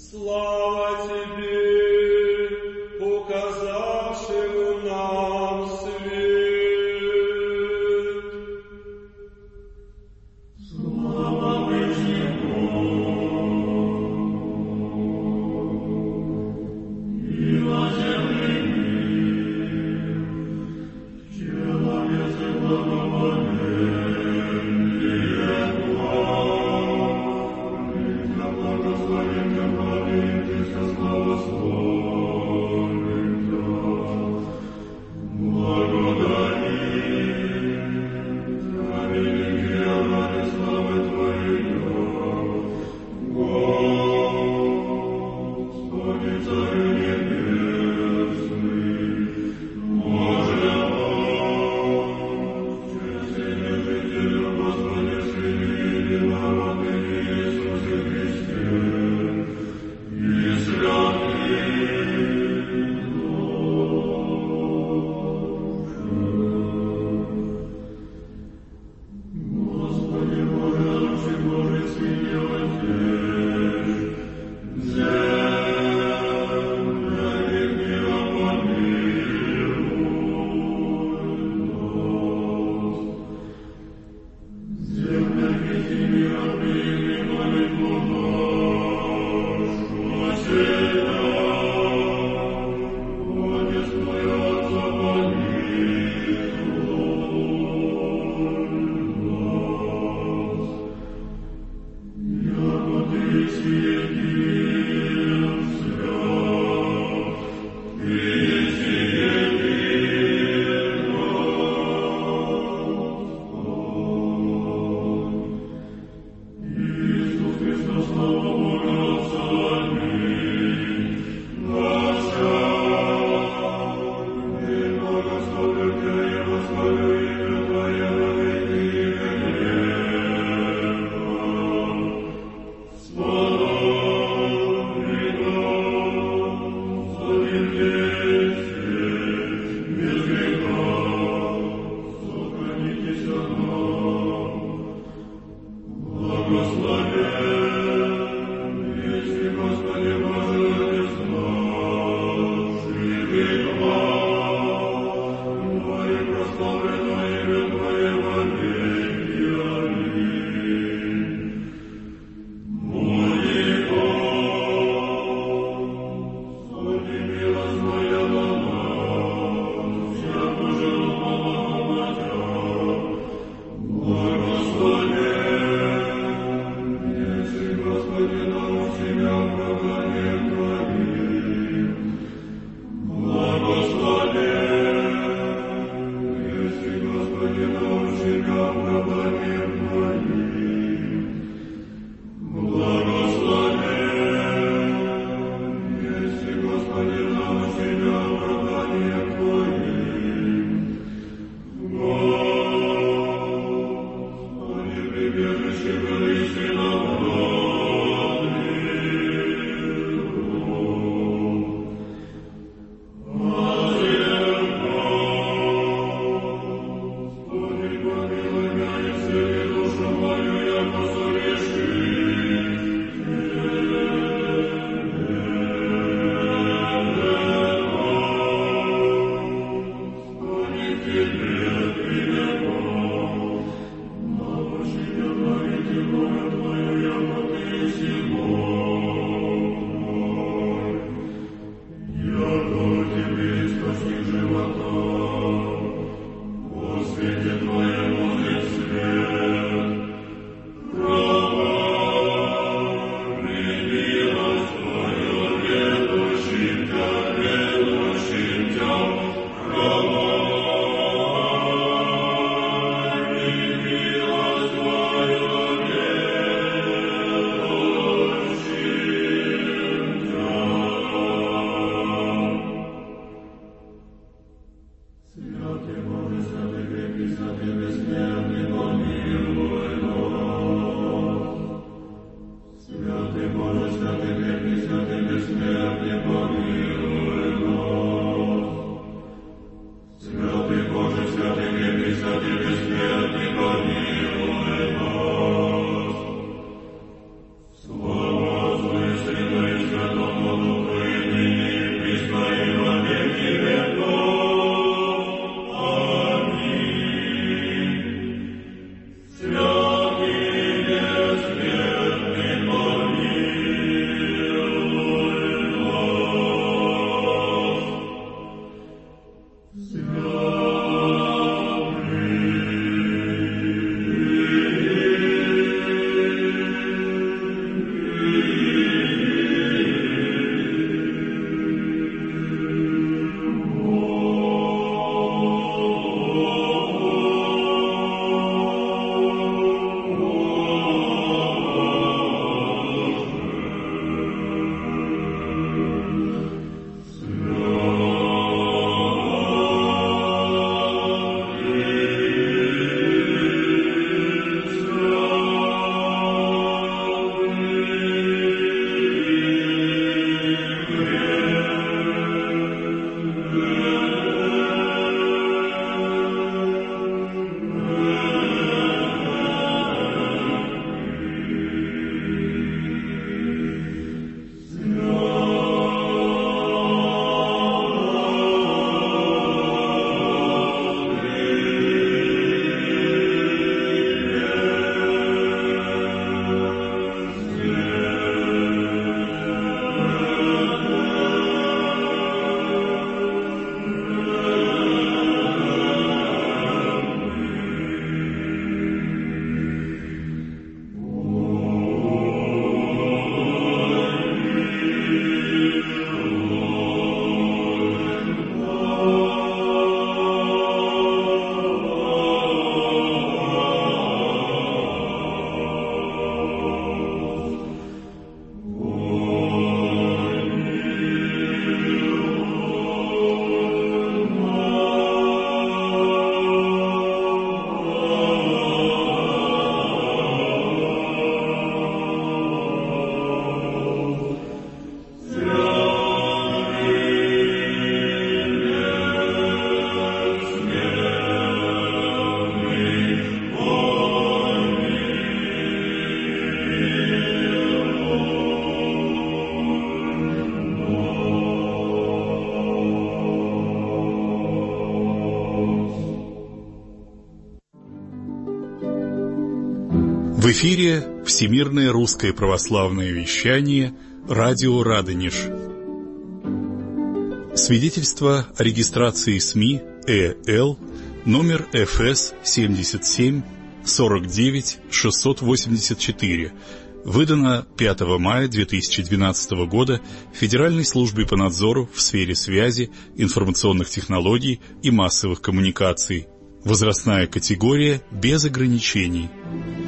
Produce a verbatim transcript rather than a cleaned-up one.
Слава Тебе, указавшему нам свет. Слава Божьему и на земле мир, человеце благоволение Твое, Тебя благословим, Тебя хвалим, Тебя славословим, благодарим, Тебя великие ради славы Твоей, Господи, Царю небесный, Боже наш, честный жителю, Господи, Сыне единородный Иисусе Христе, и святый Господи, Боже, отче Божий, Сыне Отец, земля век мира помилуй нас. Земля век мира прими молитву нашу, Отец Твой, Отца помилуй нас. Яко Ты един свят, Ты есть един Господь. Иисус Христос, слава Бога Отца, аминь. Господи, благословлю Тебя и восхвалю имя Твое во веки и веков. Славный Господи, без греха, сохранитесь от нас. Благословен есть Ты, Господи, Боже, Отец наш, и веков Твое прославлено имя Твое во веки. Аминь. Моли, Господи, милость Твоя на нас, всяко жило помогать. Благословен если, Господи, научи меня управлением Твоим. Благословен если, Господи, научи меня управлением Твоим. Благословен если, Господи, научи меня управлением Твоим. Господи, прибежище гориши нам Господи, помилуй меня, исцели душу мою, яко согрешил. Господи, Тебе прибегу, научи меня творить волю Твою, яко Ты еси Бог. Яко Тебе источник живота, во свете Твоем узрит свет. Правоми милость Твою, ведущим Тя, ведущим Тя. Правоми милость Твою, ведущим Тя. Святый Боже, святый крепкий, святый бессмертный, помилуй нас. Святый Боже, святый крепкий, святый бессмертный, помилуй нас. Святый Боже, святый крепкий, святый бессмертный, помилуй нас. Слава Отцу и Сыну и Святому В эфире Всемирное русское православное вещание, радио Радонеж. Свидетельство о регистрации СМИ ЭЛ, номер эф эс семьдесят семь сорок девять шестьсот восемьдесят четыре, выдано пятого мая две тысячи двенадцатого года Федеральной службой по надзору в сфере связи, информационных технологий и массовых коммуникаций. Возрастная категория без ограничений.